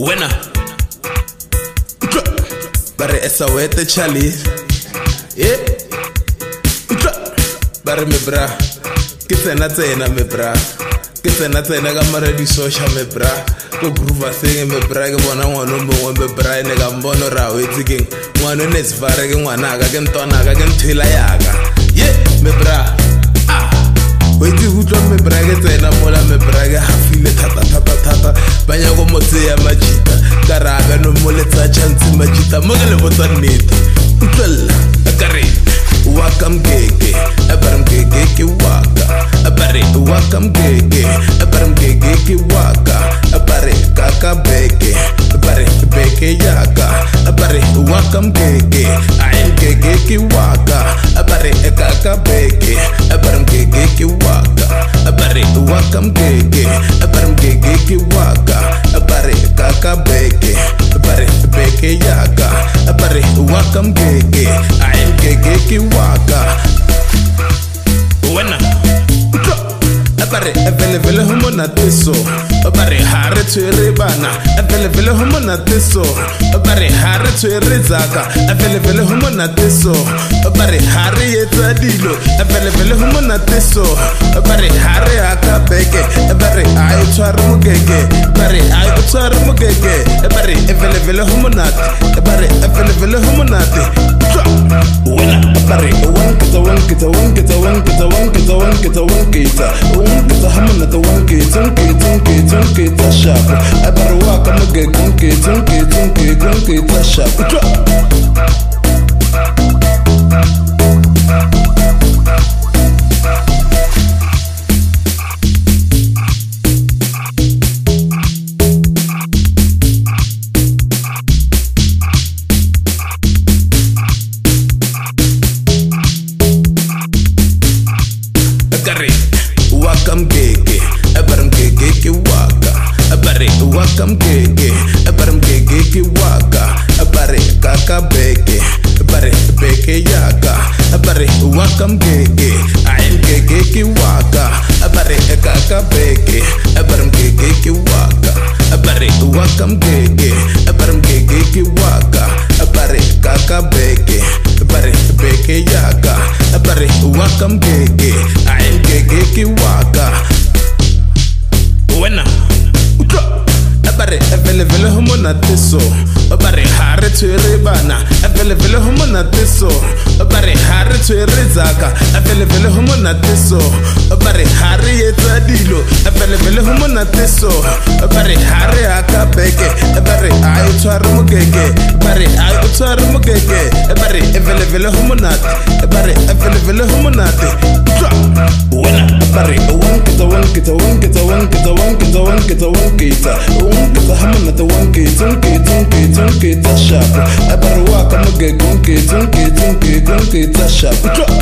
Winner. Bare esa wete Charlie. Yeah. Bare me bra. Kisena tsena me bra. Kisena tsena ka mara di social me bra. Go groove thing me bra ke bona ngwana mo me bra ne ka mbono ra wetse keng. Ngwana ne sfare ke ngwana ka ke ntona ka ke nthila yaka. Yeah, me bra. Wait utlwa me bra ke tsena mola me bra ke hafile thata banya go motse ya majita karaga no moletsa chance majita mogele botsa nnete utlwella akare wakam gege abaram gege ke waka abare wakam gege abaram gege ke waka abare kaka beke abare beke yaka abare wakam gege ain gege ke waka abare kaka beke abaram gege ke waka abare wakam gege abaram gege ke waka abare kaka beke abare beke yaka abare wakam gege ain gege ke waka wena abare vele homo na teso abare hare tswere bana vele homo na teso abare hare tswere zaka vele homo na teso abare hare yetsa dilo vele homo na teso abare hare aka beke abare ayo tswara mugege abare ayo tswara mugege abare vele homo na abare vele homo na wena abare wankita hamana the wankita sharp abare waka mugege wankita sharp Wakam gege, abaram gege ke waka, abare wakam gege, abaram gege ke waka, abare kaka beke, abare beke yaka, abare wakam gege, ain gege ke waka, abare kaka beke, abaram gege ke waka, abare wakam gege, abaram gege ke waka, abare kaka beke, abare beke yaka, abare wakam gege, ain gege ke waka. Wena abare vele homo na teso abare hare tswere bana vele homo na teso abare hare tswere zaka vele homo na teso abare hare yetsa dilo vele homo na teso abare hare aka beke abare ayo tswara mugege abare ayo tswara mugege abare vele homo na abare vele homo na wena abare wankita hamana the wankita sharp abare waka mugege wankita sharp